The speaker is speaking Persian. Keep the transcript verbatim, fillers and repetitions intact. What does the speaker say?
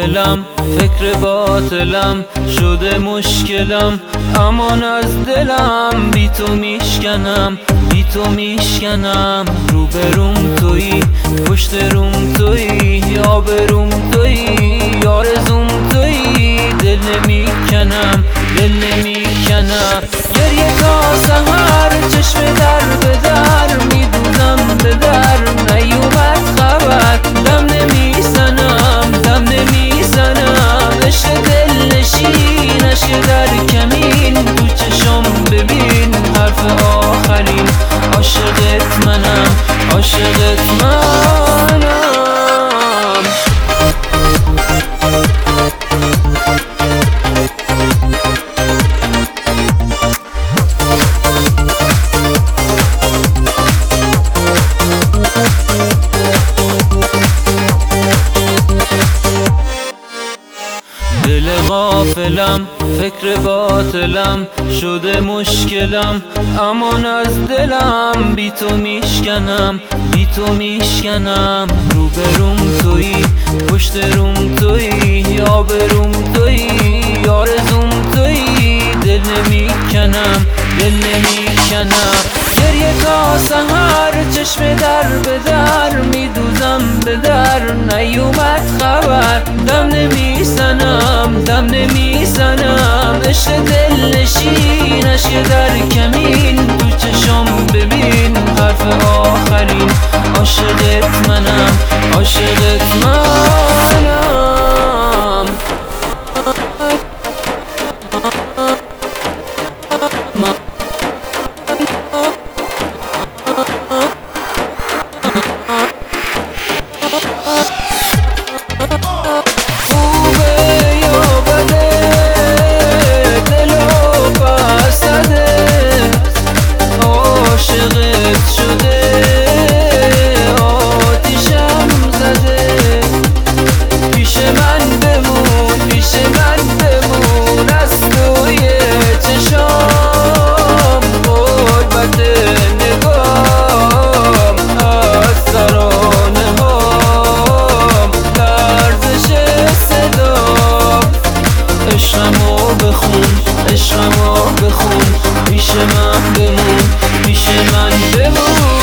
غافلم، فکر باطلم شده مشکلم، امان از دلم بی تو میشکنم، بی تو میشکنم. رو به روم تویی، پشت روم تویی، یا به روم تویی، آرزوم تویی. دل نمیکنم، دل نمیکنم. گریه تا سحر، چشم در به در میدوزم به در، نیومد خبر. دم نمیزنم، دم نمیزنم. عشق دل نشینش در کمین، تو چشم ببین حرف آخرین. عاشقت منم، عاشقت منم. دل غافلم، فکر باطلم شده مشکلم، امان از دلم بی تو میشکنم، بی تو میشکنم. رو به روم تویی، پشت روم تویی، یا به روم تویی، آرزوم تویی. دل نمیکنم، دل نمیکنم. گریه تا سحر، چشم در به در میدوزم به در، نیومد خبر. دم نمیزنم، دم نمیزنم. عشق دل نشینش در کمین، تو چشم ببین حرف آخرین. عاشقت منم، عاشقت منم. عشقمو بخون، عشقمو بخون، پیش من بمون، پیش من بمون.